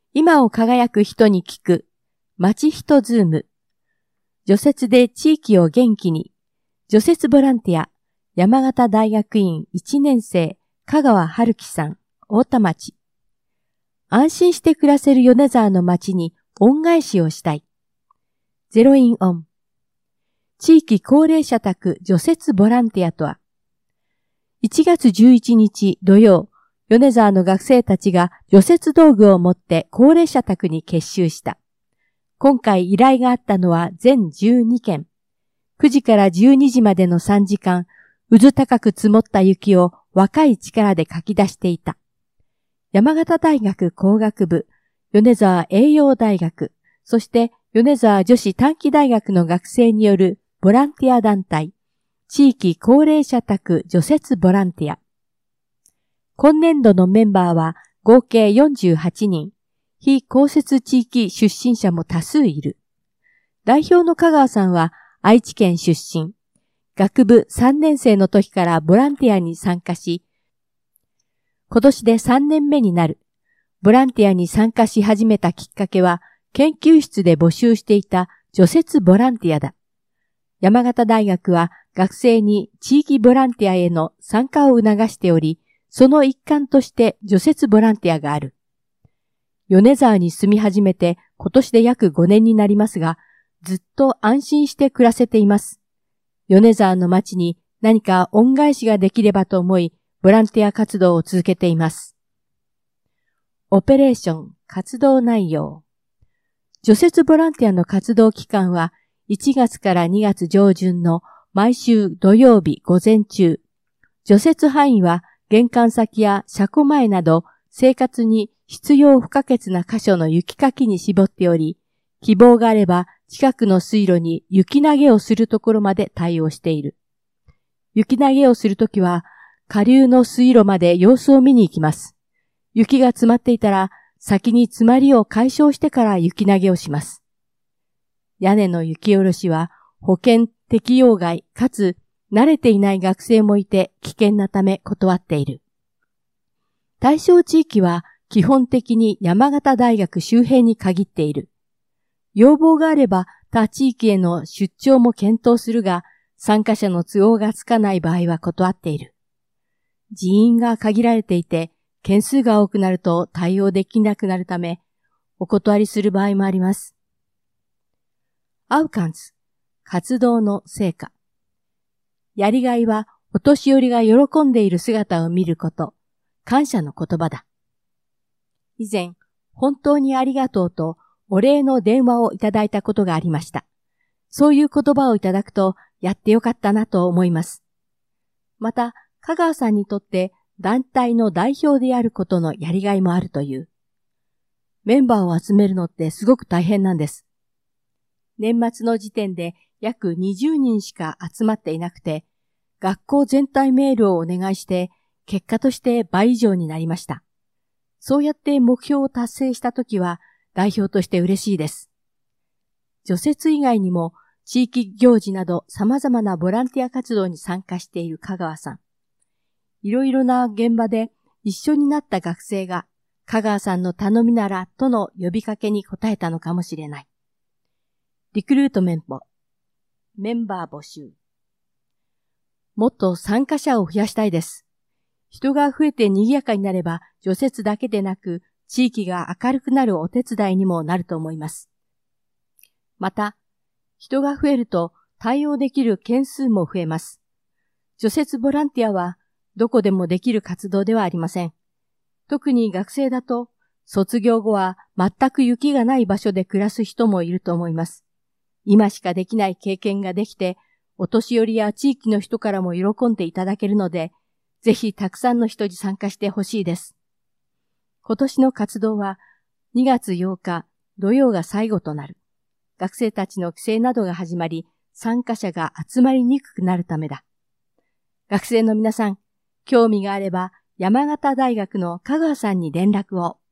今を輝く人に聞く、街人ズーム。除雪で地域を元気に。除雪ボランティア、山形大学院1年生、香川春樹さん、太田町。安心して暮らせる米沢の町に恩返しをしたい。ゼロインオン。地域高齢者宅除雪ボランティアとは、1月11日土曜、米沢の学生たちが除雪道具を持って高齢者宅に結集した。今回依頼があったのは全12件。9時から12時までの3時間、渦高く積もった雪を若い力でかき出していた。山形大学工学部、米沢栄養大学、そして米沢女子短期大学の学生によるボランティア団体、地域高齢者宅除雪ボランティア。今年度のメンバーは合計48人、非公設地域出身者も多数いる。代表の香川さんは愛知県出身、学部3年生の時からボランティアに参加し、今年で3年目になる。ボランティアに参加し始めたきっかけは、研究室で募集していた除雪ボランティアだ。山形大学は学生に地域ボランティアへの参加を促しており、その一環として除雪ボランティアがある。米沢に住み始めて今年で約5年になりますが、ずっと安心して暮らせています。米沢の町に何か恩返しができればと思い、ボランティア活動を続けています。オペレーション、活動内容。除雪ボランティアの活動期間は1月から2月上旬の毎週土曜日午前中。除雪範囲は玄関先や車庫前など生活に必要不可欠な箇所の雪かきに絞っており、希望があれば近くの水路に雪投げをするところまで対応している。雪投げをするときは下流の水路まで様子を見に行きます。雪が詰まっていたら先に詰まりを解消してから雪投げをします。屋根の雪下ろしは保険適用外かつ慣れていない学生もいて危険なため断っている。対象地域は基本的に山形大学周辺に限っている。要望があれば他地域への出張も検討するが、参加者の都合がつかない場合は断っている。人員が限られていて、件数が多くなると対応できなくなるため、お断りする場合もあります。アウカンズ、活動の成果。やりがいは、お年寄りが喜んでいる姿を見ること、感謝の言葉だ。以前、本当にありがとうとお礼の電話をいただいたことがありました。そういう言葉をいただくと、やってよかったなと思います。また、香川さんにとって団体の代表であることのやりがいもあるという。メンバーを集めるのってすごく大変なんです。年末の時点で約20人しか集まっていなくて、学校全体メールをお願いして、結果として倍以上になりました。そうやって目標を達成したときは代表として嬉しいです。除雪以外にも地域行事など様々なボランティア活動に参加している香川さん。いろいろな現場で一緒になった学生が香川さんの頼みならとの呼びかけに応えたのかもしれない。リクルートメント、メンバー募集。もっと参加者を増やしたいです。人が増えて賑やかになれば除雪だけでなく地域が明るくなるお手伝いにもなると思います。また、人が増えると対応できる件数も増えます。除雪ボランティアはどこでもできる活動ではありません。特に学生だと卒業後は全く雪がない場所で暮らす人もいると思います。今しかできない経験ができて、お年寄りや地域の人からも喜んでいただけるので、ぜひたくさんの人に参加してほしいです。今年の活動は2月8日土曜が最後となる。学生たちの帰省などが始まり、参加者が集まりにくくなるためだ。学生の皆さん、興味があれば山形大学の香川さんに連絡を。